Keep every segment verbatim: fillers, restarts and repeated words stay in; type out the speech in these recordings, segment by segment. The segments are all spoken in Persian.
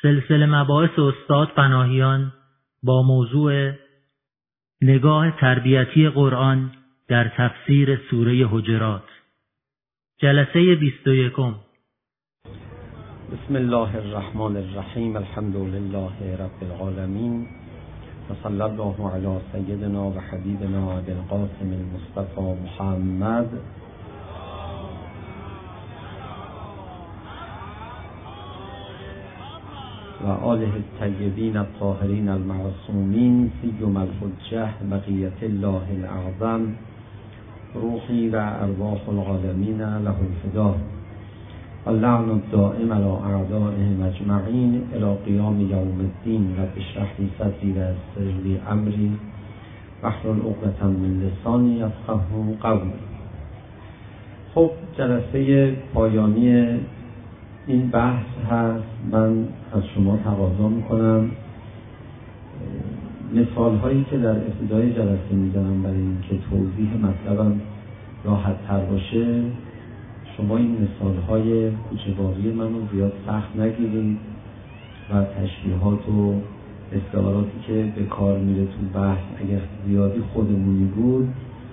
سلسله مباحث استاد پناهیان با موضوع نگاه تربیتی قرآن در تفسیر سوره حجرات، جلسه بیست و یکم. بسم الله الرحمن الرحیم. الحمد لله رب العالمین و صلی الله علی سیدنا و حبیبنا ابی القاسم المصطفى محمد و آله الطیبین الطاهرین المعصومین سیما الحجة بقیة الله الاعظم روحی و ارواح العالمین له الفدا اللعن الدائم علی اعدائهم اجمعین الی قیام یوم الدین. رب اشرح لی صدری و یسر لی امری واحلل عقدة من لسانی یفقهوا قولی. خب جلسه پایانی این بحث هست. من از شما تقاضا میکنم مثال هایی که در ابتدای جلسه میزنم برای اینکه توضیح مطلبم راحت تر باشه، شما این مثال های کوچه‌باری من رو زیاد سخت نگیرید و تشبیهات و استعاراتی که به کار میره تو بحث اگر زیادی خودمونی بود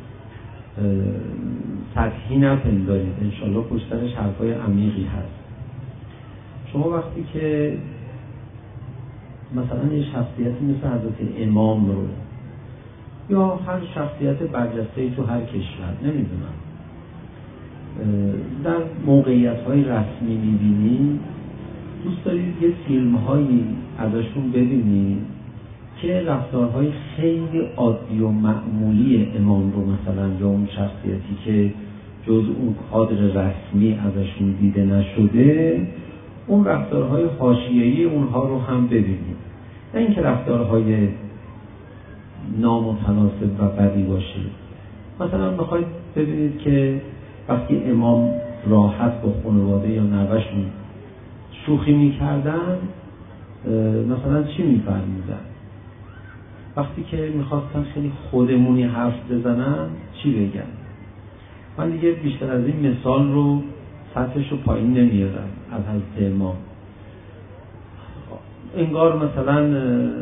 سطحی نپندارید، انشالله پشترش حرفای عمیقی هست. شما وقتی که مثلا یه شخصیتی مثل حضرت امام رو یا هر شخصیت برجسته‌ای تو هر کشور نمیدونم در موقعیت‌های رسمی می‌بینی، دوست دارید یه فیلم‌هایی ازشون ببینید که رفتارهای خیلی عادی و معمولی امام رو مثلا یا اون شخصیتی که جز اون کادر رسمی ازشون دیده نشده، اون رفتارهای حاشیه‌ای اونها رو هم ببینید، نه اینکه رفتارهای نامتناسب و بدی باشه. مثلا بخواید ببینید که وقتی امام راحت با خانواده یا نوه‌شون شوخی می‌کردن مثلا چی می‌فرمودن؟ وقتی که می‌خواستن خیلی خودمونی حرف بزنن چی بگن؟ من دیگه بیشتر از این مثال رو سطحش رو پایین نمیارم از حضرت امام. انگار مثلا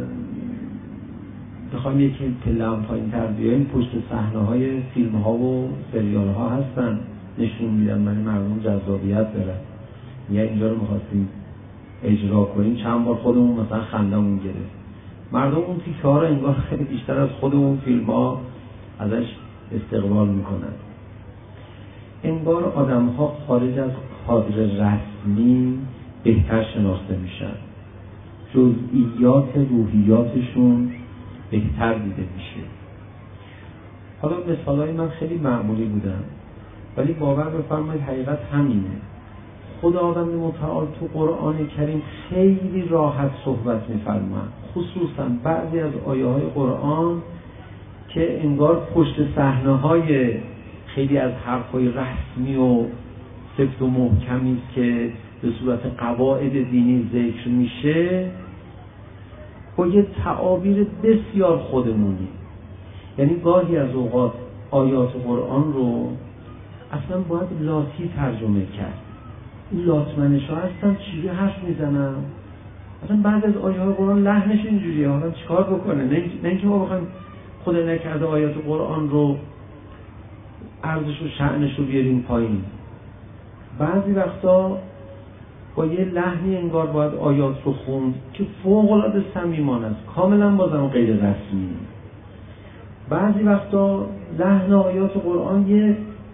بخوایم یکی پله‌ام پایین تر بیاییم، پشت صحنه های فیلم ها و سریال ها هستن نشون میدن برای مردم جذابیت داره. یا اینجا رو میخواستیم اجرا کنیم، چند بار خودمون مثلا خندمون گرفت. مردم اون تیکه ها رو انگار خیلی بیشتر از خودمون فیلم ها ازش استقبال میکنن. انگار آدم ها خارج از کادر رسمی بهتر شناخته میشن، جزئیات روحیاتشون بهتر دیده میشه. حالا مثالای من خیلی معمولی بودن ولی باور بفرمایید حقیقت همینه. خداوند متعال تو قرآن کریم خیلی راحت صحبت میفرماید، خصوصا بعضی از آیه های قرآن که انگار پشت صحنه های خیلی از حرفای رسمی و سفت و محکمی است که به صورت قواعد دینی ذکر میشه با یه تعابیر بسیار خودمونی. یعنی گاهی از اوقات آیات قرآن رو اصلا باید لاتی ترجمه کرد. این لاتمنشا هستن چیزی حرف میزنن، اصلا بعد از آیات قرآن لحنش اینجوریه، حالا چیکار بکنه؟ نه اینکه ما بخوایم خدا نکرده آیات قرآن رو ارزش و شأنش رو بیاریم پایین. بعضی وقتا با یه لحنی انگار باید آیات رو خوند که فوق‌العاده صمیمانه است، کاملا بازم غیر رسمی. بعضی وقتا لحن آیات قرآن یه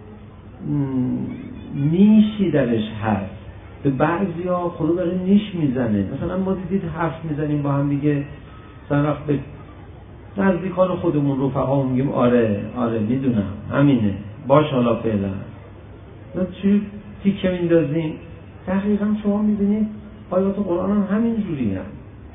نیشی درش هست، به بعضیا خدا داره نیش میزنه. مثلا ما دیدید حرف میزنیم با هم دیگه، مثلا وقت به نزدیکان خودمون رفقا میگیم آره آره میدونم همینه باش حالا فعلا نه چی تیکه میندازیم. دقیقا شما میبینید آیات قرآن هم همین جوری هم.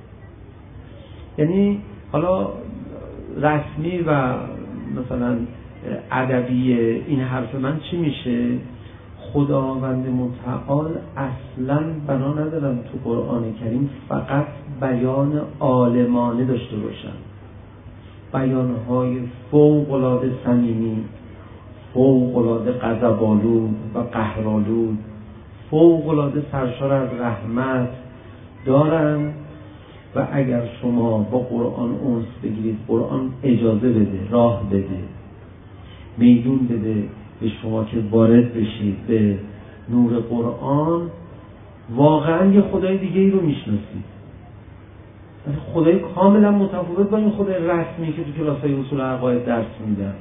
یعنی حالا رسمی و مثلا ادبی این حرف من چی میشه؟ خداوند متعال اصلا بنا ندارم تو قرآن کریم فقط بیان عالمانه داشته باشن، بیانهای فوق‌العاده صمیمی، فوق‌العاده غضب‌آلود و قهرآلود، فوق‌العاده سرشار از رحمت دارن و اگر شما با قرآن انس بگیرید، قرآن اجازه بده، راه بده، میدون بده به شما که وارد بشید به نور قرآن، واقعا یه خدای دیگه ای رو میشناسید، خدای کاملا متفاوت با این خدای رسمی که تو کلاس‌های اصول عقاید درس میدن.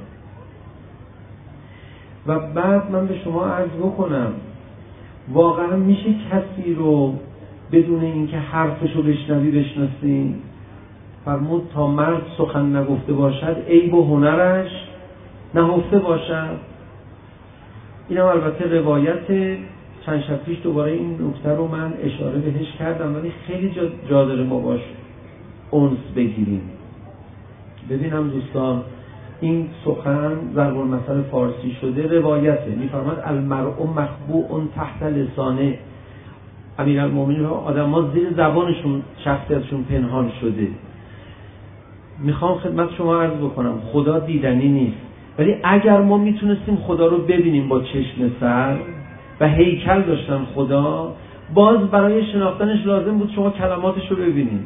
و بعد من به شما عرض بکنم واقعا میشه کسی رو بدون اینکه حرفش رو بشنوی بشناسی؟ فرمود تا مرد سخن نگفته باشد عیب و هنرش نهفته باشد. اینم البته روایت چند شب پیش دوباره این نکته رو من اشاره بهش کردم، ولی خیلی جا, جا داره ما باش انس بگیریم. ببینم دوستان، این سخن ضرب المثل فارسی شده روایته، میفرماد المرء مخبوء تحت لسانه، امیرالمومنین آدم ها زیر زبانشون شخصیتشون پنهان شده. میخوام خدمت شما عرض بکنم خدا دیدنی نیست، ولی اگر ما میتونستیم خدا رو ببینیم با چشم سر و هیکل داشتن خدا، باز برای شناختنش لازم بود شما کلماتش رو ببینید.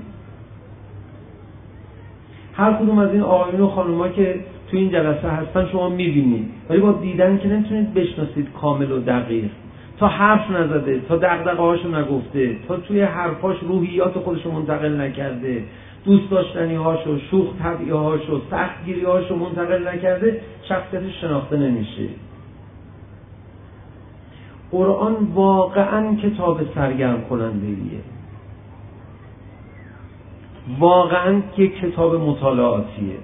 هر کدوم از این آقایون و خانوما که تو این جلسه هستن شما میبینید، ولی با دیدن که نمیتونید بشناسید کامل و دقیق. تا حرف نزده، تا دغدغه هاشو نگفته، تا توی حرفاش روحیات خودشو منتقل نکرده، دوست داشتنی هاشو، شوخ طبعی هاشو، سخت گیری هاشو منتقل نکرده، شخصیتش شناخته نمیشه. قرآن واقعا کتاب سرگرم کننده ایه، واقعا یک کتاب مطالعاتیه.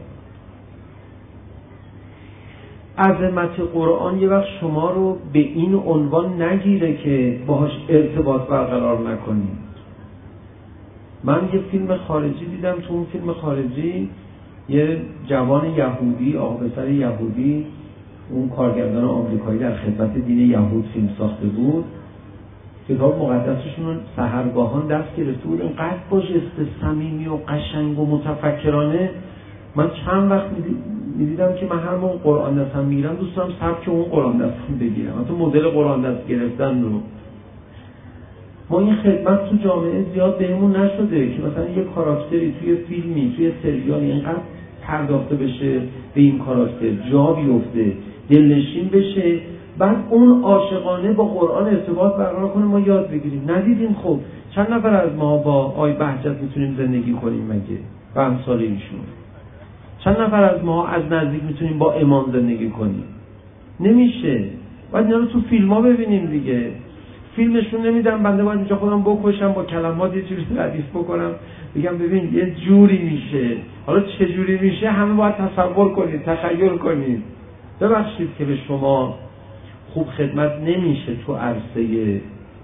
عظمت قرآن یه وقت شما رو به این عنوان نگیره که باهاش ارتباط برقرار نکنید. من یه فیلم خارجی دیدم، تو اون فیلم خارجی یه جوان یهودی، آقا پسر یهودی، اون کارگردان آمریکایی در خدمت دین یهود فیلم ساخته بود، کتاب مقدسشون رو سحرگاهان دست گرفته بود، اینقدر با جست صمیمی و قشنگ و متفکرانه. من چند وقت میدیدم که من هر موقع قرآن دستم میگیرم دوست دارم سبک اون قرآن دستم بگیرم، مثلا مدل قرآن دست گرفتن رو. ما این خدمت تو جامعه زیاد بهمون نشده که مثلا یه کاراکتری توی فیلمی، توی سریالی اینقدر پرداخته بشه به این کاراکتر، جا بیفته، دلنشین بشه، بعد اون عاشقانه با قرآن ارتباط برقرار کنه، ما یاد بگیریم. ندیدیم؟ خب چند نفر از ما با آی بهجت میتونیم زندگی کنیم مگه؟ و امثال ایشون. چند نفر از ما از نزدیک میتونیم با امام زندگی کنیم؟ نمیشه. باید اینا رو تو فیلم ها ببینیم دیگه. فیلمشون نمیدم، بنده باید اینجا خودم بکشم، با کلمات یه جوری ردیف بکنم، بگم ببین یه جوری میشه. حالا چه جوری میشه همه باید تصور کنید، تخیل کنید. ببخشید که به شما خوب خدمت نمیشه تو عرصه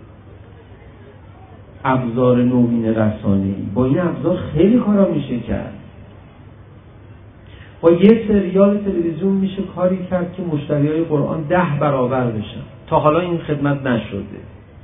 ابزار نوین رسانه‌ای. با این ابزار خیلی کارا میشه کرد. با یه سریال تلویزیون میشه کاری کرد که مشتریای قرآن ده برابر بشن. تا حالا این خدمت نشده.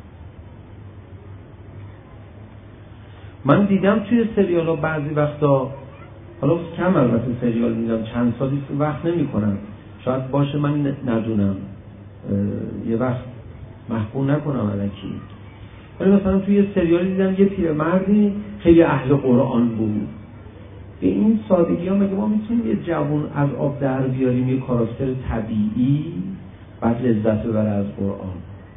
من دیدم توی سریال ها بعضی وقتا، حالا کم البته سریال میدم، چند سالی وقت نمی کنم، شاید باشه من ندونم، یه وقت محکوم نکنم الکی، ولی مثلا توی یه سریال دیدم یه پیرمردی خیلی اهل قرآن بود. به این سادگی ها مگه ما میتونیم یه جوان از آب در بیاریم، یه کاراکتر طبیعی، بعد لذت ببره از قرآن؟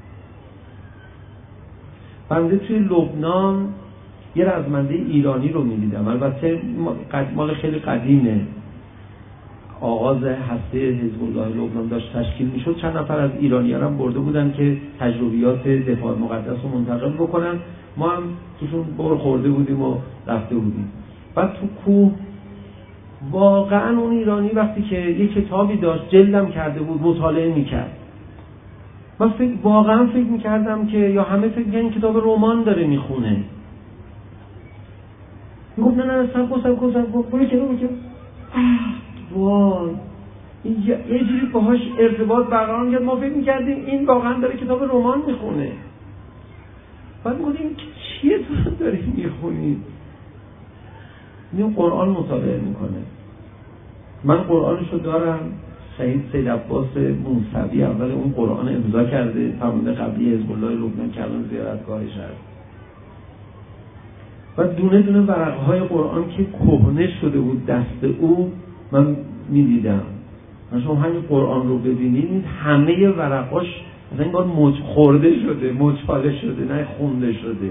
بنده توی لبنان یه رزمنده ایرانی رو میدیدم، البته مال خیلی قدیمه، آغاز هسته حزب الله لبنان داشت تشکیل میشد، چند نفر از ایرانی‌ها هم برده بودن که تجربیات دفاع مقدس رو منتقل بکنن، ما هم توشون بر خورده بودیم و رفته بودیم. بعد تو کوه واقعا اون ایرانی وقتی که یه کتابی داشت جلدم کرده بود مطالعه میکرد، من فکر واقعا فکر میکردم که یا همه فکر میکنن کتاب رمان داره میخونه. میگفت نه نه سب کن سب کن سب کن برو کنو بکن وای یه جوری باهاش ارتباط برقرار کرد، ما فکر میکردیم این واقعا داره کتاب رمان میخونه. بعد میگفتیم چیه تو داری میخونی؟ این قرآن مطالعه میکنه. من قرآنشو دارم، شهید سید عباس موسوی اول اون قرآن امضا کرده، فرمانده قبلی حزب الله لبنان که الان زیارتگاهش هست. و دونه دونه ورقهای قرآن که کهنه شده بود دست او من میدیدم. شما همین قرآن رو ببینید همه ورقاش مثلا انگار مچ خورده شده، مچاله شده، نه خونده شده.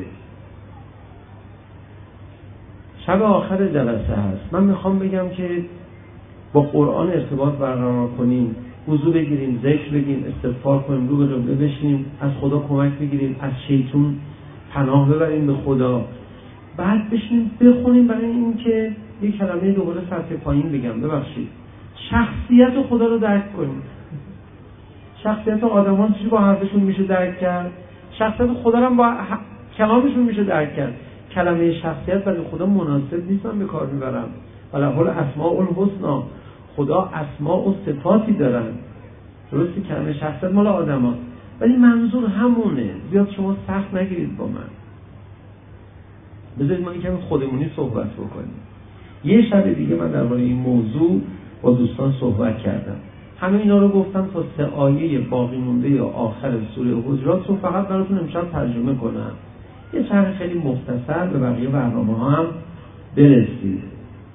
شب آخر جلسه هست. من میخوام بگم که با قرآن ارتباط برقرار کنیم، وضو بگیریم، ذکر بگیم، استغفار کنیم، رو به قبله بشینیم، از خدا کمک بگیریم، از شیطان پناه ببریم به خدا، بعد بشینیم بخونیم برای این که یک کلمه دوباره سطح پایین بگم، ببخشید، شخصیت خدا رو درک کنیم. شخصیت آدمان چی با حرفشون میشه درک کرد؟ شخصیت خدا رو هم با کلامشون میشه درک کرد. کلمه شخصیت برای خدا مناسب نیست من به کار میبرم. وله الاسماء الحسنا، خدا اسماء و صفاتی دارن. درسته کلمه شخصیت مال آدمان، ولی منظور همونه. زیاد شما سخت نگیرید با من. بذارید ما یکم خودمونی صحبت بکنیم. یه شب دیگه من درباره این موضوع با دوستان صحبت کردم. همه اینا رو گفتم تا سه آیه باقی مونده یا آخر سوره حجرات رو فقط براتون امشب ترجمه کنم. یه شرح خیلی مختصر به بقیه برنامه ها هم برسید.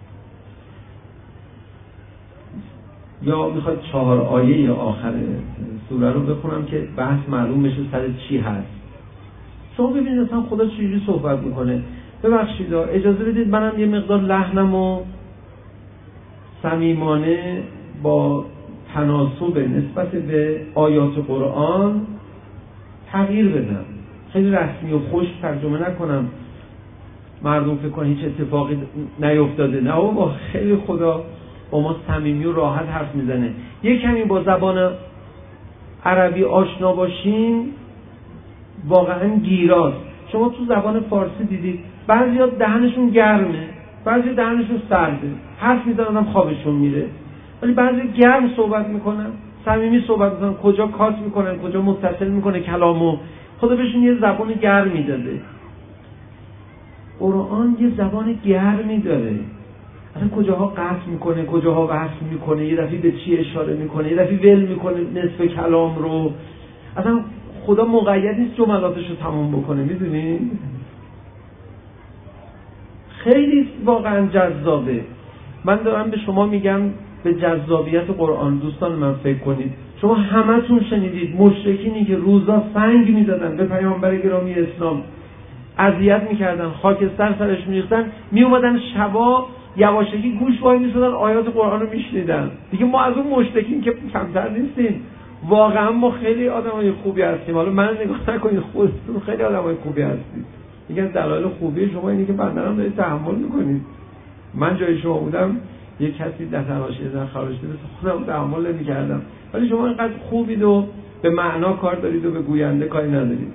یا میخواد چهار آیه یا آخر سوره رو بخونم که بحث معلوم بشه سر چی هست. شما ببینید اصلا خدا چجوری صحبت میکنه. ببخشید اجازه بدید منم یه مقدار لحنم و صمیمانه با تناسب نسبت به آیات قرآن تغییر بدم. خیلی رسمی و خوش ترجمه نکنم مردم فکر کنن هیچ اتفاقی نیفتاده. نه بابا، خیلی خدا با ما صمیمی و راحت حرف میزنه. یک کمی با زبان عربی آشنا باشیم واقعا گیراست. شما تو زبان فارسی دیدید بعضیا دهنشون گرمه، بعضی دهنشون سرده، حرف میزنن خوابشون میره، ولی بعضی گرم صحبت میکنن، صمیمی صحبت میکنن، کجا کات میکنن، کجا متصل میکنه کلامو. خدا بهشون یه زبان گرمی داده. قرآن یه زبان گرمی داره. اصلا کجاها قطع میکنه، کجاها وصل میکنه، یه دفعه به چی اشاره میکنه، یه دفعه ول میکنه نصف کلام رو. اصلا خدا مقید نیست جملاتش رو تموم بکنه. میدونید خیلی واقعا جذابه. من دارم به شما میگم به جذابیت قرآن. دوستان من فکر کنید، شما همتون شنیدید مشرکینی که روزا سنگ میزدن به پیامبر گرامی اسلام، اذیت میکردن، خاکستر سرش میریختن، میومدن شبا یواشکی گوش وای میسادن آیات قرآن رو میشنیدن. دیگه ما از اون مشرکین که کمتر نیستیم. واقعا ما خیلی آدمای خوبی هستیم. حالا من نگاه نکنید، خودتون خیلی آدمای خوبی هستید. میگن دلایل خوبی شما اینه که بندرم دارید تحمل میکنید. من جای شما بودم یک کسی در تلاشی در خارج بود خودم تحمل نمی‌کردم. ولی شما اینقدر خوبید و به معنا کار دارید و به گوینده کاری ندارید.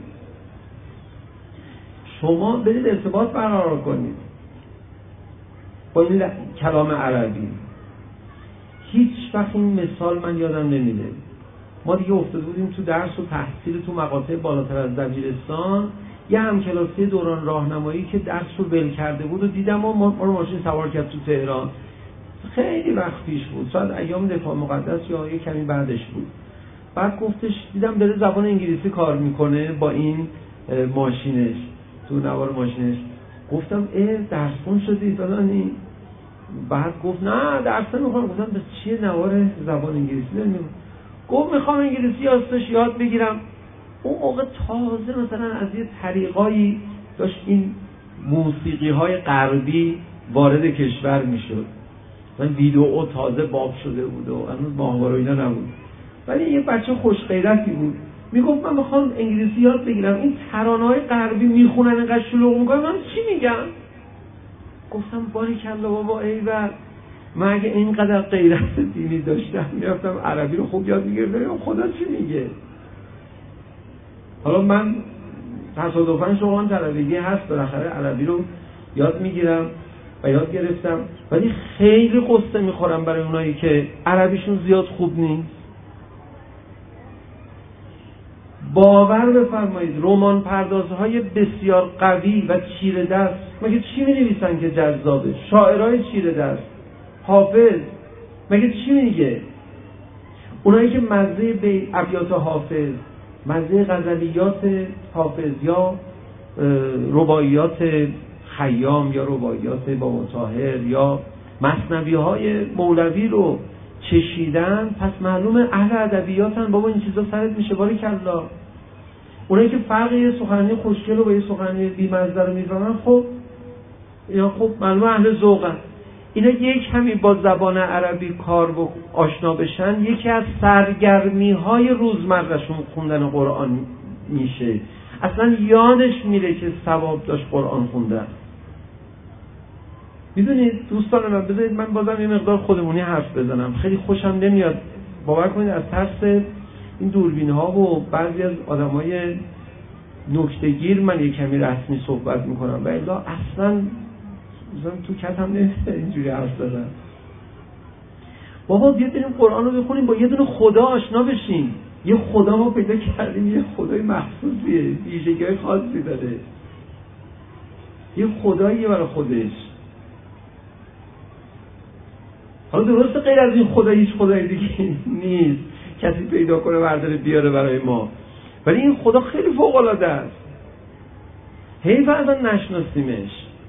شما برید ارتباط برقرار کنید با این کلام عربی. هیچ وقت این مثال من یادم نمیده. ما دیگه افتاده بودیم تو درس و تحصیل تو مقاطع بالاتر از دبیرستان. یه همکلاسی دوران راهنمایی که درس رو ول کرده بود و دیدم و ما رو ماشین سوار کرد تو تهران. خیلی وقت پیش بود، شاید ایام دفاع مقدس یا یه کمی بعدش بود. بعد گفتش دیدم داره زبان انگلیسی کار میکنه با این ماشینش، تو نوار ماشینش. گفتم اه درس خون شدی فلانی؟ بعد گفت نه درس نمیخونم. گفتم بس چیه نوار زبان انگلیسی نمیخونم؟ گفت میخوام انگلیسی ازش یاد بگیرم. اون موقع تازه مثلا از یه طریقایی داشت این موسیقی های غربی وارد کشور میشد. من ویدئو تازه باب شده بود و هنوز ماهواره اینا نبود، ولی یه بچه خوش غیرتی بود. میگفت من میخوام انگلیسی یاد بگیرم. این ترانه‌های غربی میخونن اینقدر شلوغ میکنن، من چی میگم؟ گفتم باریکلا بابا ایول، من اگه اینقدر غیرت دینی داشتم میرفتم عربی رو خوب یاد میگرفتم. خدا چی میگه؟ حالا من تصادفاً شغلم طلبگی هست، بالاخره عربی رو یاد میگیرم و یاد گرفتم، ولی خیلی قصه میخورم برای اونایی که عربیشون زیاد خوب نیست. باور بفرمایید رمان پردازهای بسیار قوی و چیره دست مگه چی می‌نویسن که جذابه؟ شاعرای چیره دست، حافظ مگه چی میگه؟ اونایی که مزه به ابیات حافظ، مزه غزلیات حافظ یا رباعیات خیام یا روایات بابا طاهر یا مثنوی های مولوی رو چشیدن، پس معلومه اهل ادبیاتن. بابا این چیزا سرت میشه باریکلا. اونایی که فرق یه سخنرانی خوشگل رو با یه سخنرانی بی‌مزه رو می‌زنن، خب یا خب معلومه اهل ذوقن. اینا یک کمی با زبان عربی کار و آشنا بشن، یکی از سرگرمی‌های روزمرهشون خوندن قرآن میشه. اصلا یادش میره که ثواب داشت قرآن خوندن. میدونید دوستان من، بذارید من بازم یه مقدار خودمونی حرف بزنم. خیلی خوشم نمیاد، باور کنید، از ترس این دوربین‌ها و بعضی از آدمای نکته‌گیر من یه کمی رسمی صحبت میکنم و الا اصلا مثلا تو کتم نمیاد اینجوری حرف بزنم. بابا بیا بریم قرآن رو بخونیم، با یه دونه خدا آشنا بشیم. یه خدا ما پیدا کردیم، یه خدای مخصوصیه، ویژگی‌های خاصی داره، یه خداییه برای خودش. حالا درسته غیر از این خدا هیچ خدای دیگه نیست کسی پیدا کنه برداره بیاره برای ما، ولی این خدا خیلی فوق العاده است. حیف اصلا نشناسیمش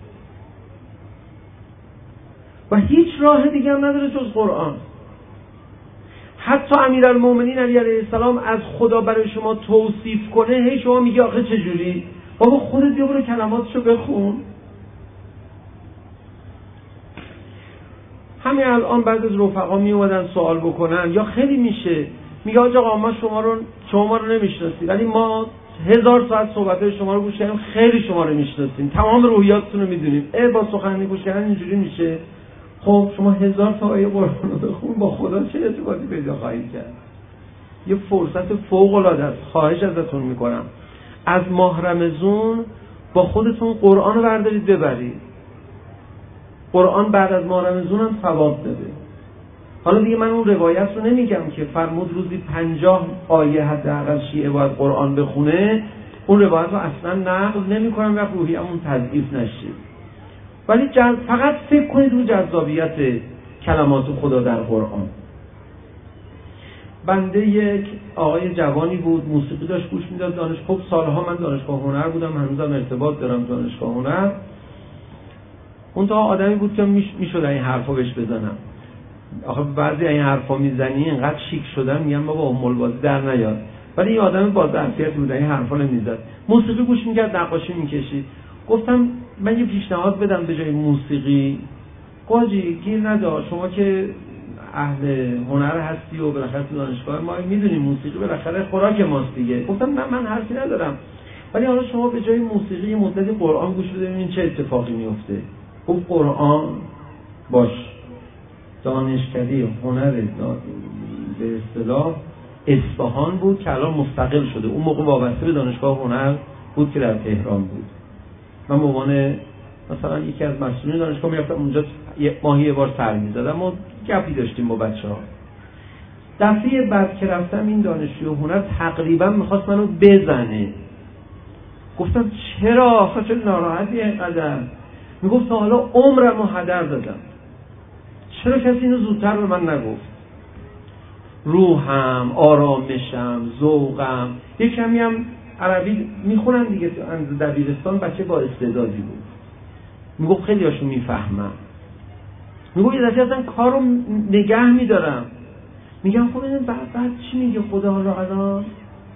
و هیچ راه دیگه هم نداره جز قرآن. حتی امیرالمومنین علی علیه السلام از خدا برای شما توصیف کنه، هی شما میگی آخه چجوری؟ بابا خودت بیا برو کلماتشو بخون. همین الان بعضی از رفقا می اومدن سوال بکنن یا خیلی میشه میگه آقا ما شما رو شما رو نمیشناسیم، ولی ما هزار ساعت صحبت‌های شما رو گوش کردیم، خیلی شما رو میشناسیم، تمام روحیاتتون رو میدونیم. ای با سخنرانی گوش کردن اینجوری میشه؟ خب شما هزار تا آیه قرآن رو بخون، با خدا چه ارتباطی پیدا خواهید کرد؟ یه فرصت فوق العاده است. خواهش ازتون میکنم از ماه رمضان با خودتون قرآن رو بردارید ببرید. قرآن بعد از ماه رمضان هم ثواب داده. حالا دیگه من اون روایت رو نمیگم که فرمود روزی پنجاه آیه حداقل شیعه باید قرآن بخونه، اون روایت رو اصلا نقل نمی‌کنم و روحیه‌مون تضعیف نشه، ولی جز... فقط فکر کنید رو جذابیت کلمات خدا در قرآن. بنده یک آقای جوانی بود، موسیقی داشت گوش میداد دانشگاه. سالها من دانشگاه هنر بودم، هنوزم ارتباط دارم دانشگاه هنر. اون تا آدمی بود که میشد این حرفا بهش بزنم. آخه بعضی این حرفا میزنی اینقدر شیک شدن میگم بابا ام بازی در نیاد، ولی این آدم با ظرفیت بود، این حرفا نمیزد. موسیقی گوش میکرد، نقاشی میکشید. گفتم من یه پیشنهاد بدم به جای موسیقی. قاجی گیر ندا، شما که اهل هنر هستی و بالاخره تو دانشگاه ما میدونیم موسیقی بالاخره خوراک ماست دیگه. گفتم نه من حرفی ندارم، ولی حالا شما به جای موسیقی یه مدتی قرآن گوش بده ببینید چه اتفاقی میفته. گفت قرآن باش. دانشکده هنر به اصطلاح اصفهان بود که الان مستقل شده، اون موقع وابسته به دانشگاه هنر بود که در تهران بود. من به عنوان مثلا یکی از مسئولین دانشگاه میرفتم اونجا، یه ماهی یه بار سر میزدم و گپی داشتیم با بچه ها. دفعه بعد که رفتم این دانشجوی هنر تقریبا میخواست منو بزنه. گفتم چرا؟ چرا ناراحتی اینقدر؟ میگفت حالا عمرم رو هدر دادم، چرا کسی اینو زودتر به من نگفت؟ روحم، آرامشم، ذوقم. یک کمی هم عربی میخونن دیگه، تو دبیرستان بچه با استعدادی بود. میگفت خیلی هاشون میفهمم. میگفت یه دفعه اصلا کارو نگه میدارم. میگم خب این بعد بعد چی میگه خدا حالا الان؟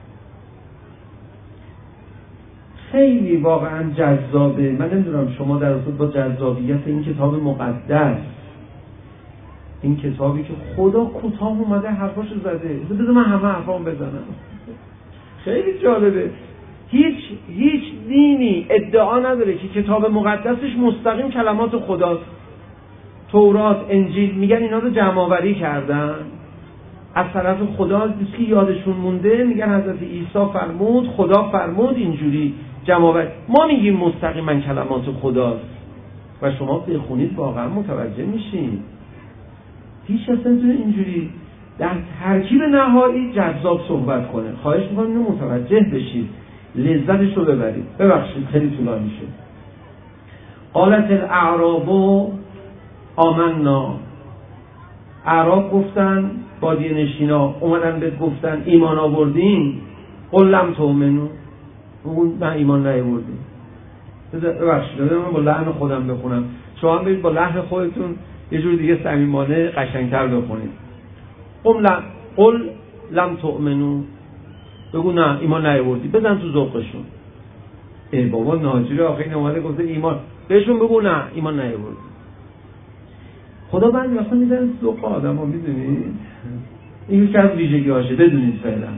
خیلی واقعا جذابه. من نمیدونم شما در رابطه با جذابیت این کتاب مقدس، این کتابی که خدا کوتاه اومده حرفاشو زده، بذار من همه حرفام بزنم. خیلی جالبه. هیچ هیچ دینی ادعا نداره که کتاب مقدسش مستقیم کلمات خداست. تورات، انجیل میگن اینا رو جمع آوری کردن از طرف خدا، که یادشون مونده، میگن حضرت عیسی فرمود، خدا فرمود، اینجوری جمع آوری. ما میگیم مستقیما کلمات خداست و شما بخونید واقعا متوجه میشین. هیچ اصلا اینجوری در ترکیب نهایی جذاب صحبت کنه. خواهش میکنم اینو متوجه بشید، لذتش رو ببرید. ببخشید خیلی طولانی شد. قالت الاعراب آمنا، اعراب گفتن، بادیه نشینا اومدن بهت گفتن ایمان آوردین. قل لم تؤمنوا، اون نه ایمان نیاوردین. ببخشید من با لحن خودم بخونم، شما هم برید با لحن خودتون یه جور دیگه صمیمانه قشنگتر بخونید. قم لم قل لم تؤمنو، بگو نه ایمان نیاوردی، بزن تو ذوقشون. ای بابا ناجوری آخه این اومده گفته ایمان، بهشون بگو نه ایمان نیاوردی. خدا بعد اصلا میذاره ذوق آدم‌ها، میدونید این یکی از ویژگی‌هاشه، بدونید فعلا.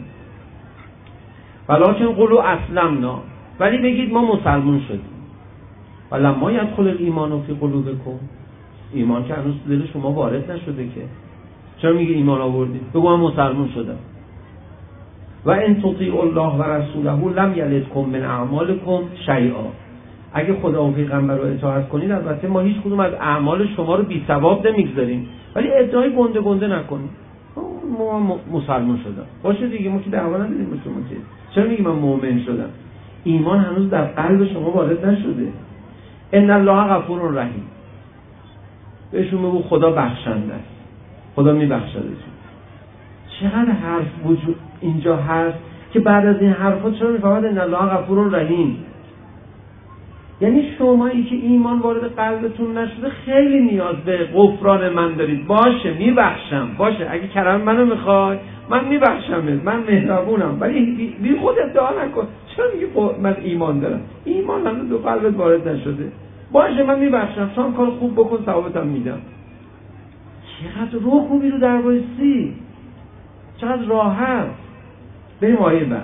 ولکن قولوا اسلمنا، ولی بگید ما مسلمون شدیم. ولما یدخل الایمان فی قلوبکم، ایمان که هنوز دل شما وارد نشده که چرا میگه ایمان آوردید؟ بگو من مسلمون شدم. و ان تطیعوا الله و رسوله لم یلدکم من اعمالکم شیئا، اگه خدا و پیغمبر رو اطاعت کنید البته ما هیچ کدوم از اعمال شما رو بی ثواب نمیگذاریم، ولی ادعای گنده گنده نکنید ما مسلمان شدم. باشه دیگه، ما که دعوا نداریم با شما که چرا میگی من مؤمن شدم؟ ایمان هنوز در قلب شما وارد نشده. ان الله غفور رحیم، بهشون بگو خدا بخشنده است، خدا میبخشدتون. چقدر حرف وجود اینجا هست که بعد از این حرفا چرا میفهمید ان الله غفور رحیم؟ یعنی شمایی که ایمان وارد قلبتون نشده خیلی نیاز به غفران من دارید. باشه میبخشم، باشه اگه کرم منو میخوای من میبخشم، من مهربونم، ولی بی خود ادعا نکن. چرا میگی من ایمان دارم؟ ایمان هنوز دو قلبت وارد نشده. باشه من میبخشم، تو هم کار خوب بکن ثوابتم میدم. چقدر روح خوبی رو در بایستی، چقدر راحت. بریم آیه بعد.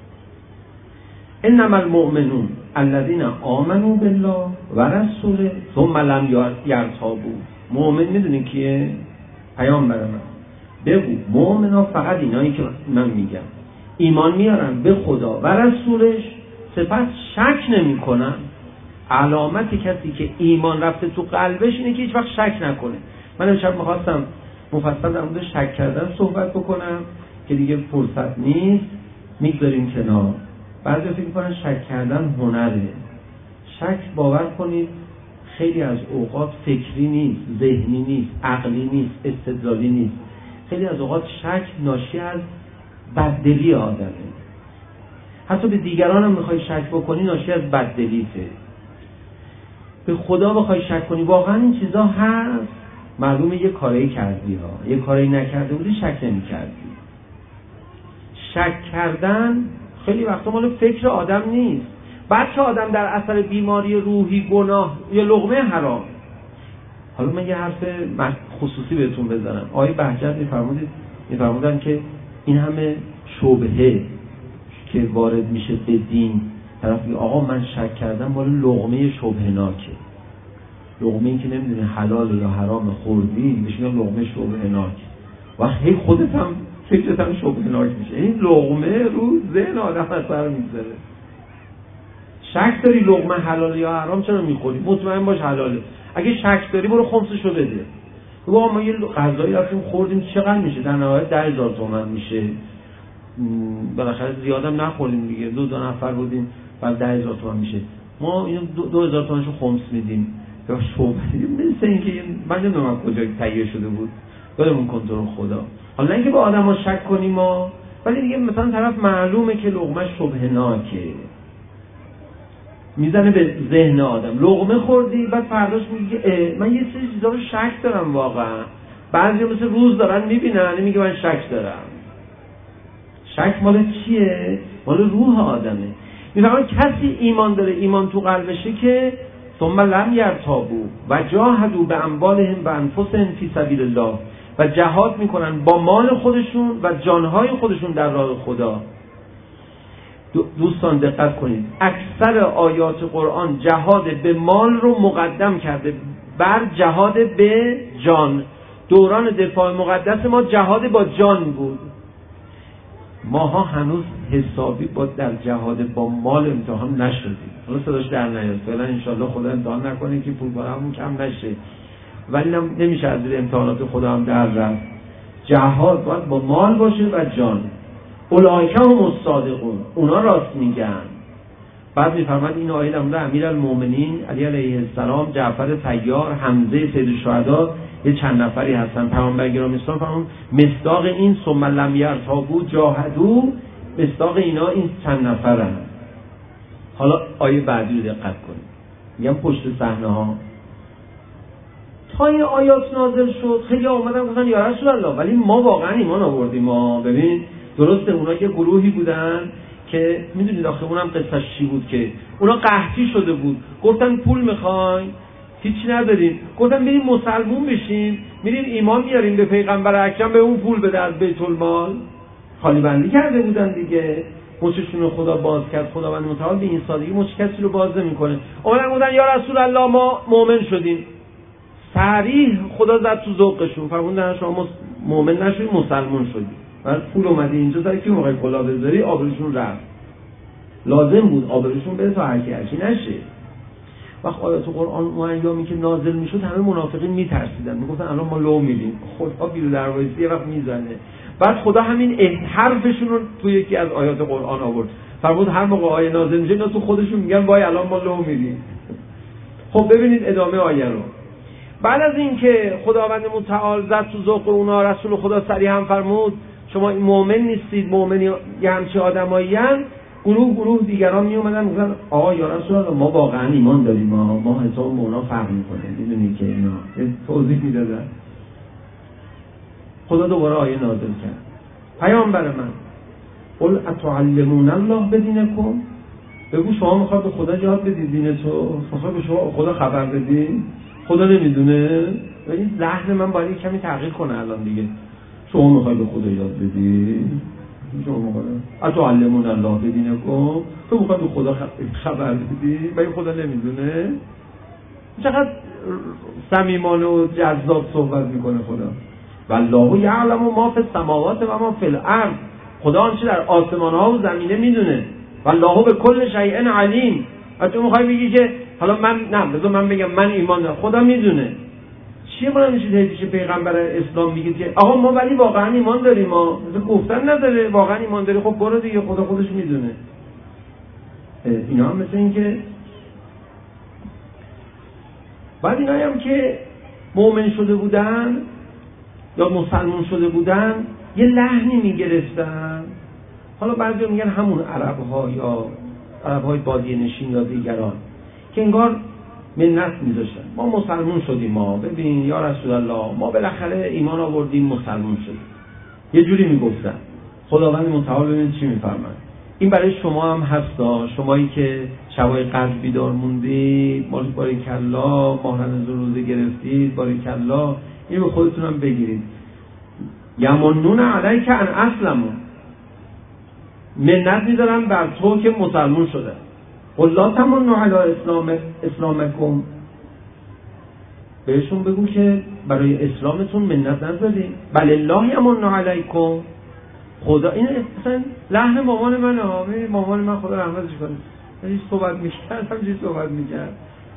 انما المؤمنون الذين آمنوا بالله و رسوله ثم لم یرتابوا. مؤمن میدونی کیه؟ پیامبر من. بگو مؤمنا فقط اینایی که من میگم ایمان میارن به خدا و رسولش، سپس شک نمی کنن. علامت کسی که ایمان رفته تو قلبش اینه که هیچ وقت شک نکنه. من امشب میخواستم مفصل در مورد شک کردن صحبت بکنم که دیگه فرصت نیست، میگذاریم کنار. بعضی فکر میکنن شک کردن هنره. شک باور کنید خیلی از اوقات فکری نیست، ذهنی نیست، عقلی نیست، استدلالی نیست. خیلی از اوقات شک ناشی از بددلی آدمه. حتی به دیگران هم میخوای شک بکنی ناشی از بددلیته. به خدا بخوای شک کنی واقعا این چیزا هست، معلومه یه کاری کردی ها، یه کاری نکرده بودی شک نمی کردی. شک کردن خیلی وقتا مال فکر آدم نیست. بعد که آدم در اثر بیماری روحی، گناه یا لقمه حرام. حالا من یه حرف خصوصی بهتون بزنم. آقای بهجت میفرمودید میفرمودن که این همه شبهه که وارد میشه به دین، طرف میگه آقا من شک کردم مال لقمه شبهناکه. لقمه این که نمیدونه حلال یا حرام خوردی بهش میگن لقمه شبهناک. و هی خودت هم فکرت هم شبهناک میشه. این لقمه رو ذهن آدم اثر میذاره. شک داری لقمه حلال یا حرام چرا میخوری؟ مطمئن باش حلاله. اگه شک داری برو خمسشو بده. بگو ما یه غذایی رفتیم خوردیم چقدر میشه؟ در نهایت ده هزار تومان میشه. بالاخره زیادم نخوریم دیگه، دو دو نفر بودیم بعد ده هزار تومان میشه. ما اینو دو, دو هزار تومانشو خمس میدیم. یا شوبه مثل اینکه من نمیدونم کجا تهیه شده بود. یادمون کنترل خدا. حالا اینکه با آدم‌ها شک کنیم ما، ولی دیگه مثلا طرف معلومه که لقمه شبهناکه. میزنه به ذهن آدم. لقمه خوردی بعد فرداش میگه من یه سری چیزا رو شک دارم واقعا. بعضی مثل روز دارن میبینن میگه من شک دارم. شک مال چیه؟ مال روح آدمه. میفهمن کسی ایمان داره، ایمان تو قلبشه که ثم لم یرتابوا و جاهدوا باموالهم و انفسهم فی سبیل الله، و جهاد میکنن با مال خودشون و جانهای خودشون در راه خدا. دوستان دقت کنید، اکثر آیات قرآن جهاد به مال رو مقدم کرده بر جهاد به جان. دوران دفاع مقدس ما جهاد با جان بود. ماها هنوز حسابی با در جهاد با مال امتحان نشدیم. حالا صداش در نیاد، فعلا انشالله خدا امتحان نکنه که پول برامون کم نشه، ولی نمیشه از امتحانات خدا هم در رفت. جهاد باید با مال باشه و جان. اولئک هم الصادقون، اونا راست میگن. بعد میفرماد این آیه در مورد امیرالمومنین علی علیه السلام، جعفر طیار، حمزه سید الشهدا، یه چند نفری هستن. پیامبر گرامی اسلام فرمود مصداق این ثم لم یرتابوا جاهدوا، مصداق اینا این چند نفرن. حالا آیه بعدی رو دقت کنید. میگم پشت صحنه ها تا این آیات نازل شد خیلی آمدن گفتن یا رسول الله ولی ما واقعا ایمان آوردیم. ما ببین درسته اونا که گروهی بودن که میدونید آخه اونم قصهش چی بود که اونا قحطی شده بود، گفتن پول میخواین هیچی نداریم، گفتن بریم مسلمون بشیم میریم ایمان بیاریم به پیغمبر اکرم به اون پول بده از بیت المال. خالی بندی کرده بودن دیگه، مچشون رو خدا باز کرد. خداوند متعال به این سادگی مچ کسی رو باز نمیکنه. اومدن گفتن یا رسول الله ما مؤمن شدیم. صریح خدا زد تو ذوقشون، فرمودن شما مؤمن نشدید مسلمون شدید. بعد پول اومده اینجا سر کی موقع کلا بذاری آبروشون رفت. لازم بود آبروشون بره تا هر کی هر چی نشه. وقت آیات قرآن اون ایامی که نازل میشد همه منافقین میترسیدن، میگفتن الان ما لو میدیم، خدا بیرو دروازه یه وقت میزنه. بعد خدا همین حرفشون رو توی یکی از آیات قرآن آورد، فرمود هر موقع آیه نازل میشه اینا تو خودشون میگن وای الان ما لو میدیم. خب ببینید ادامه آیه رو. بعد از اینکه خداوند متعال زد تو ذوق اونا، رسول خدا صریحا فرمود شما مؤمن نیستید، مؤمنی یه همچه آدمایین. گروه گروه دیگران می اومدن میگن آقا یا رسول الله ما واقعا ایمان داریم، ما ما حساب با اونا فرق میکنه. میدونی که اینا توضیح میدادن. خدا دوباره آیه نازل کرد پیامبر من قل اتعلمون الله بدینکم، بگو شما میخواد به خدا یاد بدید دین تو، میخواد به شما خدا خبر بدین، خدا نمیدونه. این لحن من باید کمی تغییر کنه الان دیگه. شما میخواد به خدا یاد بدید، شما میخواد اتعلمون الله بدینکم، تو میخواد به خدا خبر بدید، ولی خدا نمیدونه. چقدر صمیمانه و جذاب صحبت میکنه خدا. والله یعلم ما فی السماوات و ما فی الارض، خدا آنچه در آسمان ها و زمینه میدونه. والله به کل شیء علیم. و تو میخوای بگی که حالا من نه بذار من بگم من ایمان دارم، خدا میدونه. چیه ما نمیشه حدیث پیغمبر اسلام میگه که آقا ما ولی واقعا ایمان داریم، ما مثلا گفتن نداره واقعا ایمان داری، خب برو دیگه خدا خودش میدونه. اینا هم مثل این که بعد اینا هم که مؤمن شده بودن یا مسلمان شده بودن یه لحنی میگرفتن. حالا بعضی میگن همون عرب ها یا عرب های بادیه نشین یا دیگران که انگار منت میذاشتن ما مسلمان شدیم، ما ببین یا رسول الله ما بالاخره ایمان آوردیم مسلمان شدیم. یه جوری میگفتن. خداوند متعال ببین چی میفرماد. این برای شما هم هستا، شمایی که شبای قدر بیدار موندید، باریکلا ماه رمضان روزه گرفتید، باریکلا اینو به خودتون هم بگیرید. یمنون علیک ان اسلموا، منت میذارن بر تو که مسلمان شده. قل لا تمنوا علی اسلام اسلامکم، بهشون بگو که برای اسلامتون منت نذارید. بل الله یمن علیکم، خدا این اصلا لحن مامان منه ها، مامان من خدا رحمتش کنه هیچ صحبت میکرد همچنین صحبت میکرد.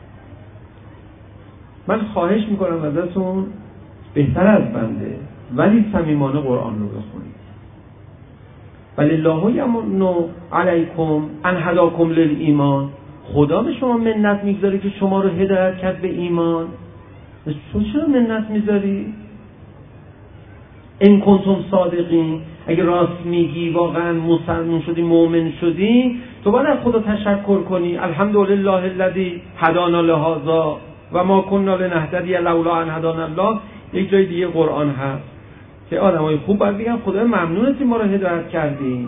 من خواهش میکنم ازتون بهتر از بنده ولی صمیمانه قرآن رو بخونید. ولی الله یمن علیکم ان هداکم للایمان، خدا به شما منت میگذاره که شما رو هدایت کرد به ایمان. تو چرا منت میذاری؟ ان کنتم صادقین، اگه راست میگی واقعا مسلمان شدی مؤمن شدی تو باید از خدا تشکر کنی. الحمدلله الذی هدانا لهذا و ما کنا لنهتدی لولا ان هدانا الله. یک جای دیگه قرآن هست که آدمای خوب باید بگن خدا ممنونتی ما رو هدایت کردی.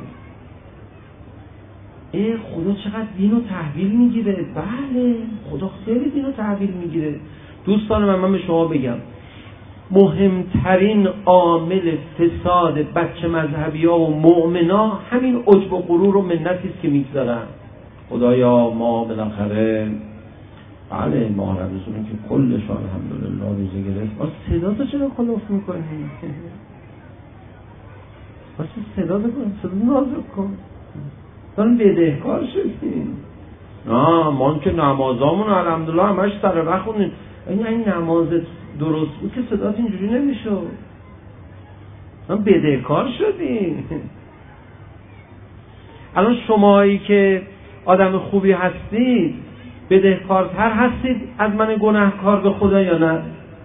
ای خدا چقدر دینو تحویل میگیره. بله خدا خیلی دینو تحویل میگیره. دوستان من من به شما بگم مهمترین عامل فساد بچه مذهبی ها و مؤمنا همین عجب و غرور و منتی است که میگذارن. خدایا ما بالاخره بله ما رمضان که کلش الحمدلله روزه گرفت. واسه صدا تو چرا کلوف میکنی؟ واسه صدا تو صدا نازک کن. دارم بدهکار شدیم. نه ما که نمازامون الحمدلله همش سر وقت خوندیم. این این نماز درست بود که صدات اینجوری نمیشد. ما بدهکار شدیم. الان شمایی که آدم خوبی هستید بدهکارتر هستید از من گناهکار به خدا یا نه؟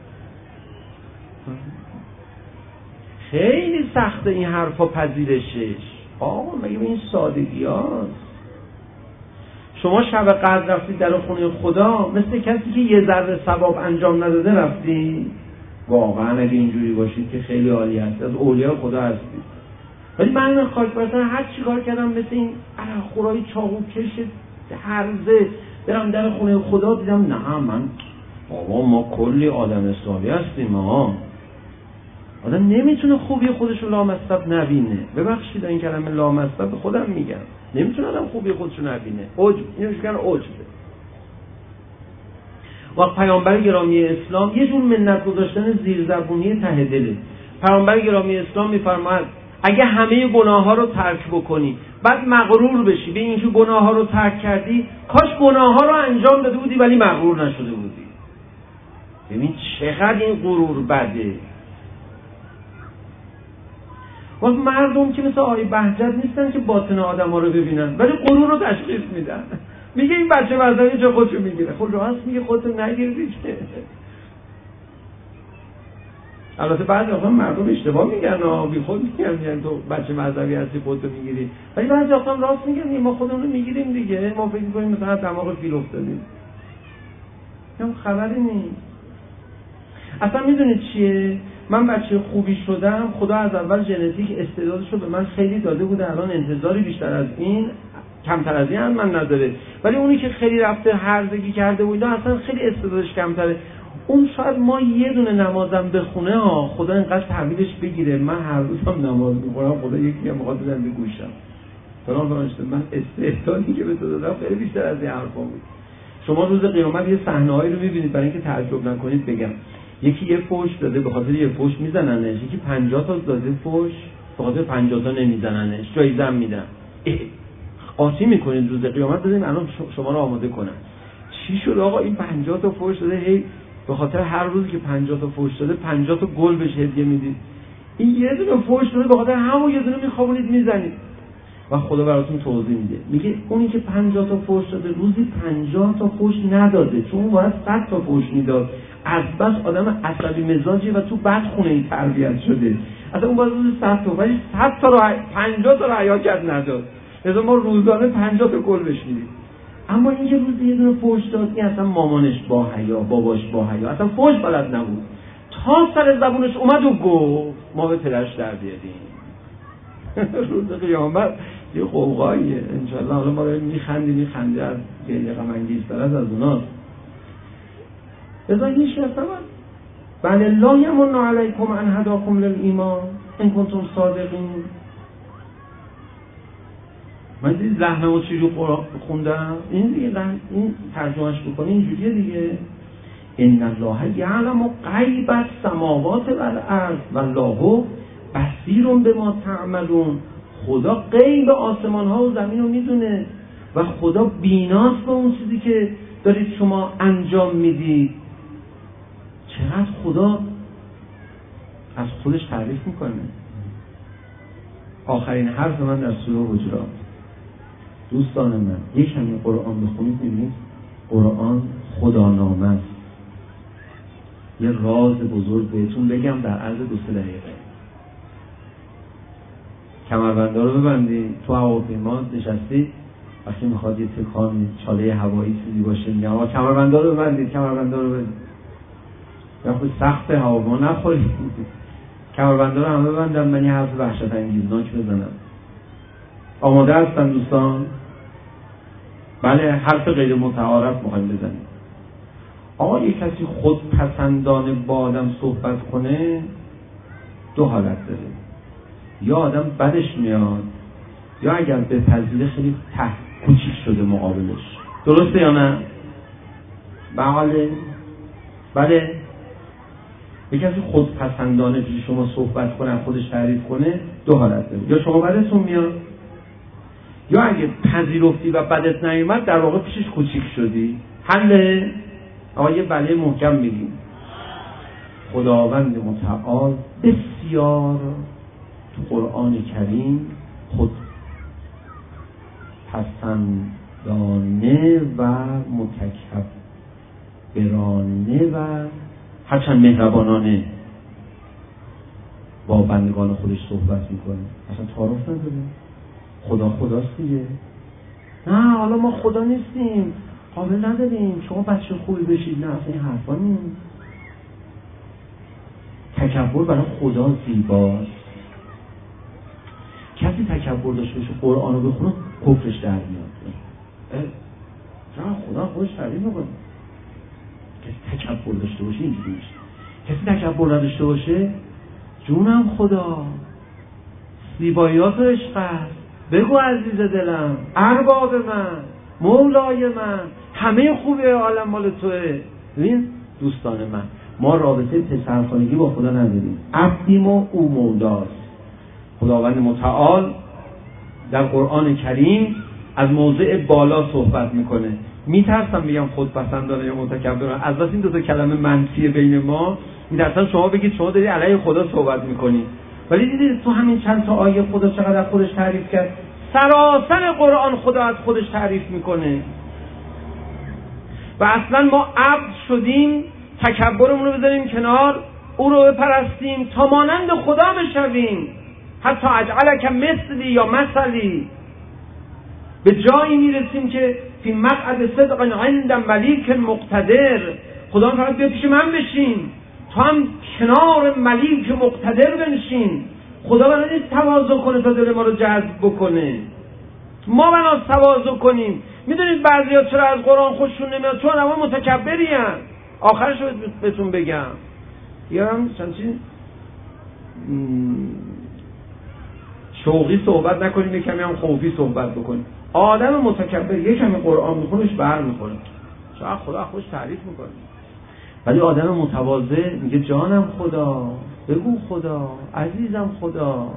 خیلی سخته این حرفا پذیرشش. آقا مگه به این سادگی هاست؟ شما شب قدر رفتید در خونه خدا مثل کسی که یه ذره ثواب انجام نداده رفتی؟ واقعا اگه اینجوری باشید که خیلی عالی هست، از اولیاء خدا هستید. ولی من خاک بر هر چی کار کردم مثل این خورای چاقوکش هرزه برم در خونه خدا دیدم نه من بابا ما کلی آدم اسلامی هستیم. ها آدم نمیتونه خوبی خودش رو لامصب نبینه. ببخشید این کلمه لامصب خودم میگم، نمیتونه آدم خوبی خودش رو نبینه. عجب، اینو میگن عجبه. و پیامبر گرامی اسلام یه جور منت گذاشتن زیرزبونی ته دله. پیامبر گرامی اسلام میفرماید اگه همه گناه ها رو ترک بکنی بعد مغرور بشی به اینکه گناه ها رو ترک کردی، کاش گناه ها رو انجام داده بودی ولی مغرور نشده بودی. ببین چقدر این غرور بده. و مردم که مثل آقای بهجت نیستن که باطن آدم ها رو ببینن ولی غرور رو تشخیص میدن. میگه این بچه وزنی چه خودشو میگیره. خود راست میگه خودتو نگیردی که. البته بعضی وقتا مردم اشتباه میگن ها، بی خود میگن میگن تو بچه مذهبی هستی خودتو میگیری، ولی بعضی وقتا راست میگن ما خودمون رو میگیریم دیگه. ما فکر می‌کنیم مثلا دماغ فیل افتادیم. هم خبری نیست. اصلا میدونید چیه؟ من بچه خوبی شدم، خدا از اول ژنتیک استعدادشو به من خیلی داده بوده. الان انتظاری بیشتر از این کمتر از این هم من نداره، ولی اونی که خیلی رفته هرزگی کرده بود اصلا خیلی استعدادش کمتره. اون شاید ما یه دونه نمازم بخونه ها خدا اینقدر تحویلش بگیره. من هر روز هم نماز میخونم، خدا یکی هم میخواد بزن به گوشم. سلام فرمایشته من استعدادی که به تو دادم خیلی بیشتر از این حرفا بود. شما روز قیامت یه صحنه‌ای رو می‌بینید، برای اینکه تعجب نکنید بگم. یکی یه فوش داده به خاطر یه فوش میزننش، یکی پنجاه تا داده فوش به خاطر پنجاه تا نمیزننش، جایزه هم میدن. قاطی میکنید روز قیامت بدیم الان شما رو آماده کنن. چی شد آقا این پنجاه تا فوش داده، هی به خاطر هر روزی که پنجاه تا فوش داده پنجاه تا گل بهش هدیه میدید. این یه دونه فوش داده به خاطر همون یه دونه میخوابونید میزنید. و خدا براتون توضیح میده، میگه اونی که پنجاه تا فوش داده روزی پنجاه تا فوش نداده، چون باید صد تا فوش میداد. از بس آدم عصبی مزاجی و تو بدخونه این تربیت شده. اصلا اون باید روزی صد تا ولی صد تا رو پنجاه تا رو حیا کرد نداد. لذا ما روزانه پنجاه تا گل بهش میدیم. اما این که روزی یه دونه فوش داد، این اصلا مامانش با حیا، باباش با حیا، اصلا فوش بلد نبود. تا سر زبونش اومد و گفت ما به پدرش در بیاریم. روز قیامت یه قوقاییه انشالله. حالا ما داریم میخندی میخندی از گریه غم انگیزتر از اوناست. ازا هیچ اصلا بل الله یمن علیکم ان هداکم للایمان ان کنتم صادقین. من دیدی لحنمو چی رو خوندم؟ این دیگه این ترجمهش بکنی اینجوریه دیگه. ان الله یعلم غیب السماوات والارض والله بصیر بما تعملون. خدا غیب آسمان ها و زمین رو میدونه و خدا بیناست به اون چیزی که دارید شما انجام میدید. چقدر خدا از خودش تعریف میکنه. آخرین حرف من در سوره حجرات. دوستان من یک کمی قرآن بخونید میبینید قرآن خدا نامه است. یه راز بزرگ بهتون بگم در عرض دو سه دقیقه. کمربنده رو ببندید، تو هواپیما نشستید، وقتی میخواد یه تکان چاله هوایی چیزی باشه میگم آقا کمربنده رو ببندید، کمربنده رو ببندید. وقتی سخت هواپیما نخورید کمربنده رو همه ببندن، من یه حرف وحشت انگیزناک بزنم. آماده هستن دوستان؟ بله، حرف غیر متعارف میخوایم بزنیم. آقا یک کسی خودپسندانه با آدم صحبت کنه دو حالت داره. یا آدم بدش میاد یا اگر بپذیره خیلی ته کوچیک شده مقابلش. درسته یا نه؟ بله بله. یک کسی خودپسندانه پیش شما صحبت کنه خودش تعریف کنه دو حالت داره. یا شما بدتون میاد یا اگه پذیرفتی و بدت نیومد در واقع پیشش کوچیک شدی. حله؟ آقا یه بله محکم بگیم. خداوند متعال بسیار تو قرآن کریم خود پسندانه و متکبرانه و هرچند مهربانانه با بندگان خودش صحبت میکنه. اصلا تعارف نداره. خدا خداست دیگه. نه حالا ما خدا نیستیم، قابل نداریم، شما بچه خوبی بشید. نه اصلا این حرفا نیست. تکبر برای خدا زیباست. کسی تکبر داشته باشه قرآن رو بخونه کفرش در میاد. چرا خدا خودش تعریف میکنه؟ کسی تکبر داشته باشه اینجوری میشه. کسی تکبر نداشته باشه جونم خدا زیباییات عشق است، بگو عزیز دلم، ارباب من، مولای من، همه خوبی عالم مال توئه. ببین دوستان من، ما رابطه پسرخانگی با خدا نداریم، عبدیم و او مولاست. خداوند متعال در قرآن کریم از موضع بالا صحبت میکنه. میترسم بگم خودپسندانه یا متکبرانه، از بس این دو تا کلمه منفی بین ما، میترسم شما بگید شما داری علیه خدا صحبت میکنی. ولی دیدید تو همین چند تا آیه خدا چقدر خودش تعریف کرد. سراسر قرآن خدا از خودش تعریف میکنه. و اصلا ما عبد شدیم تکبرمون رو بذاریم کنار، او رو بپرستیم تا مانند خدا بشویم. حتی اجعلک مثلی یا مثلی، به جایی میرسیم که فی مقعد صدق عند ملیک مقتدر، خدا فقط بیا پیش من بشین، تو هم کنار ملیک مقتدر بنشین. خدا بنا نیست تواضع کنه تا دل ما رو جذب بکنه، ما بنا تواضع کنیم. میدونید بعضیا چرا از قرآن خوششون نمیاد؟ چون آدم‌ها متکبری هستن. آخرش رو بهتون بگم، یارم چند چی شوقی صحبت نکنیم، یک کمی هم خوفی صحبت بکنیم. آدم متکبر یک کمی قرآن میخونش بر میخوره، شاید خدا خوش تعریف میکنه. ولی آدم متواضع میگه جانم خدا، بگو خدا، عزیزم خدا.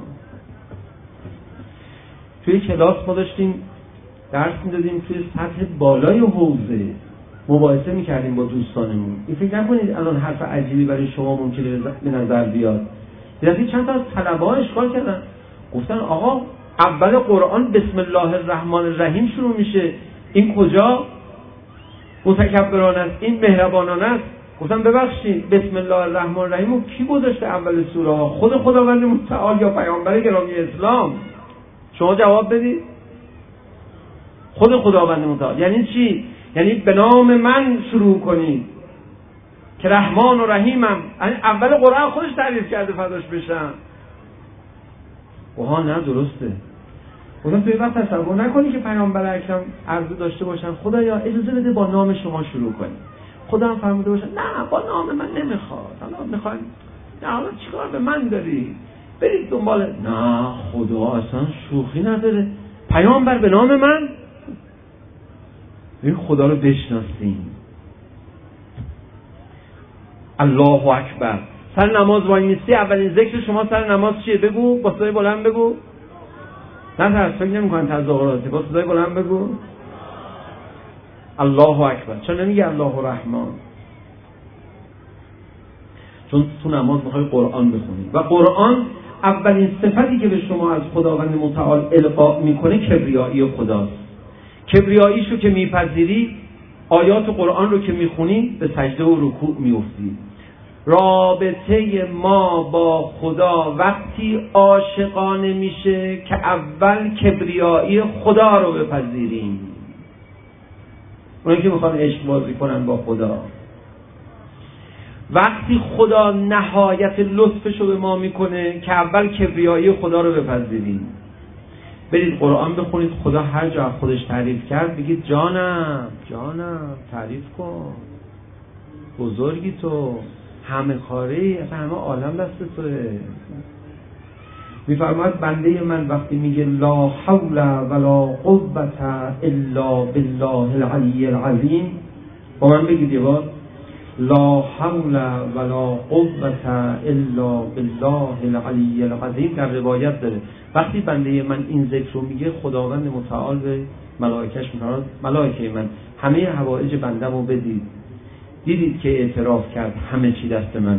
توی کلاس ما داشتیم درس میدادیم، توی سطح بالای حوزه مباحثه میکردیم با دوستانمون. این فکر نکنید الان حرف عجیبی برای شما ممکنه به نظر بیاد. دیدید چند تا از طلبه‌ها اشکال کردن، گفتن آقا اول قرآن بسم الله الرحمن الرحیم شروع میشه، این کجا متکبرانه است، این مهربانانه است. گفتم ببخشید بسم الله الرحمن الرحیم رو کی گذاشته اول سوره ها؟ خود خداوند متعال یا پیامبر گرامی اسلام؟ شما جواب بدید. خود خداوند متعال. یعنی چی؟ یعنی به نام من شروع کنید که رحمان و رحیمم. یعنی اول قرآن خودش تعریف کرده فداش بشم. اوها نه درسته. گفتم توی وقت تصور نکنی که پیامبر اکرم عرضه داشته باشن خدایا اجازه بده با نام شما شروع کنیم. خدا هم فرموده باشن نه با نام من نمیخواد، حالا میخواین نه حالا چیکار به من داری، برید دنبال. نه خدا اصلا شوخی نداره، پیامبر به نام من. این خدا رو بشناسیم. الله اکبر. سر نماز وای نیستی، اولین ذکر شما سر نماز چیه؟ بگو با صدای بلند بگو. نه ترس فکر نمی‌کنن تظاهراتی، با صدای بلند بگو الله اکبر. چون نمیگه الله الرحمن؟ چون تو نماز میخوای قرآن بخونی و قرآن اولین صفتی که به شما از خداوند متعال القا میکنه کبریایی خداست. کبریاییشو که میپذیری، آیات قرآن رو که میخونی، به سجده و رکوع میافتی. رابطه ما با خدا وقتی عاشقانه میشه که اول کبریایی خدا رو بپذیریم. اونایی که میخوان عشق بازی کنن با خدا، وقتی خدا نهایت لطفش رو به ما میکنه که اول کبریایی خدا رو بپذیریم. برید قرآن بخونید، خدا هر جا خودش تعریف کرد بگید جانم جانم تعریف کن، بزرگی تو، همه کاری، اصلا همه عالم دست توه. میفرماید بنده من وقتی میگه لا حول ولا قوة الا بالله العلی العظیم، با من بگید یه بار لا حول ولا قوة الا بالله العلی العظیم. در روایت داره وقتی بنده من این ذکر رو میگه، خداوند متعال به ملائکه‌اش میفرماید ملائکه من همه حوائج بنده‌مو بدید. دیدید که اعتراف کرد همه چی دست منه.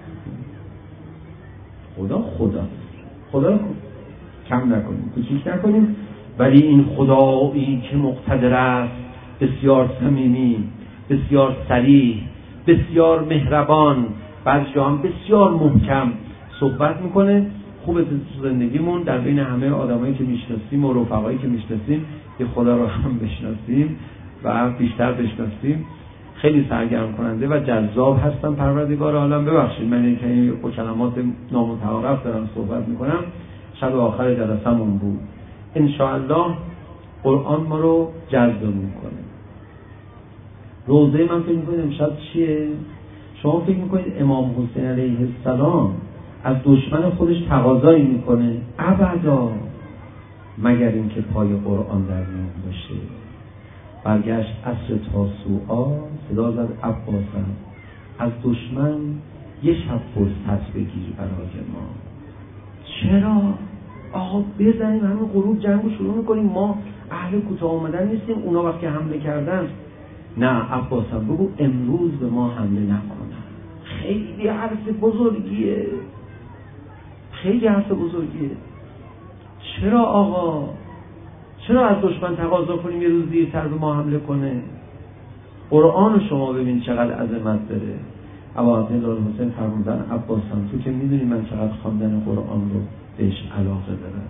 خدا خدا خدا رو کم نکنیم، کوچیک نکنیم. ولی این خدایی که مقتدر است، بسیار صمیمی، بسیار صریح، بسیار مهربان، بعضی جا هم بسیار محکم صحبت میکنه. خوبه تو زندگیمون در بین همه آدمایی که میشناسیم و رفقایی که میشناسیم یه خدا رو هم بشناسیم و بیشتر بشناسیم. خیلی سرگرم کننده و جذاب هستن پروردگار عالم. ببخشید من این که با کلمات نامتعارف دارم صحبت میکنم. شب آخر جلسمون بود. ان شاء الله قرآن ما رو جذب میکنه. روزه من فکر میکنید امشب چیه؟ شما فکر میکنید امام حسین علیه السلام از دشمن خودش تقاضایی میکنه؟ ابدا، مگر اینکه پای قرآن در میون باشه. برگشت عصر تاسوعا صدا زد عباسم از دشمن یه شب فرصت بگیر برای ما. چرا؟ آقا بزنیم همه غروب جنگو شروع میکنیم، ما اهل کوتاه آمدن نیستیم. اونا وقتی حمله کردن نه عباسم بگو امروز به ما حمله نکنن. خیلی حرف بزرگیه، خیلی حرف بزرگیه. چرا آقا؟ چرا از دشمن تقاضا کنیم یه روز دیرتر به ما حمله کنه؟ قرآن رو شما ببین چقدر عظمت داره. ابا عبدالله حسین فرمودن عباسم تو که میدونی من چقدر خواندن قرآن رو بهش علاقه دارم،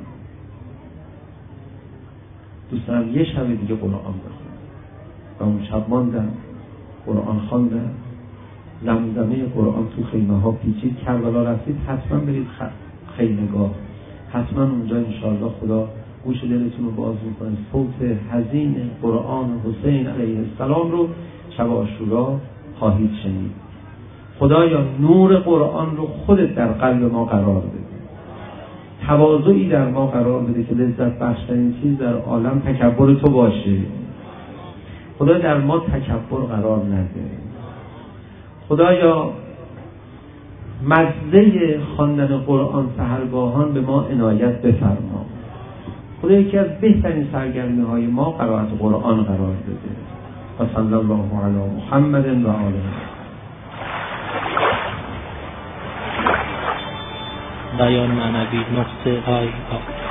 دوست دارم یه شب دیگه قرآن بخونم. و اون شب ماندم قرآن خواندم. زمزمه قرآن تو خیمه ها پیچید. کربلا رفتید حتما برید خیمگاه، حتما اونجا انشاءالله خدا گوش دلتون رو باز میکنه. صوت حزین قرآن حسین علیه السلام رو شب عاشورا خواهید شنید. خدایا نور قرآن رو خودت در قلب ما قرار بده، تواضعی در ما قرار بده که لذت بخشترین چیز در عالم تکبر تو باشه. خدا در ما تکبر قرار نده. خدایا مزه خواندن قرآن سحرگاهان به ما عنایت بفرما. خدا یکی از بهترین سرگرمی های ما قرائت قرآن قرار بده. و صلی الله علی محمد و آله. بیان معنوی نقطه آی آی